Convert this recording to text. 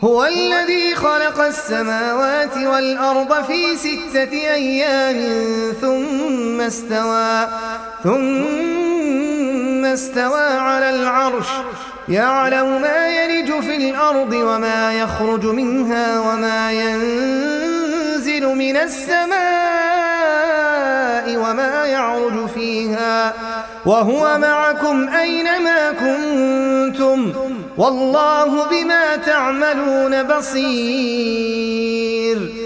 هو الذي خلق السماوات والأرض في 6 أيام ثم استوى على العرش يعلم ما يلج في الأرض وما يخرج منها وما ينزل من السماء وما يعرج فيها وهو معكم أينما كنتم والله بما تعملون بصير.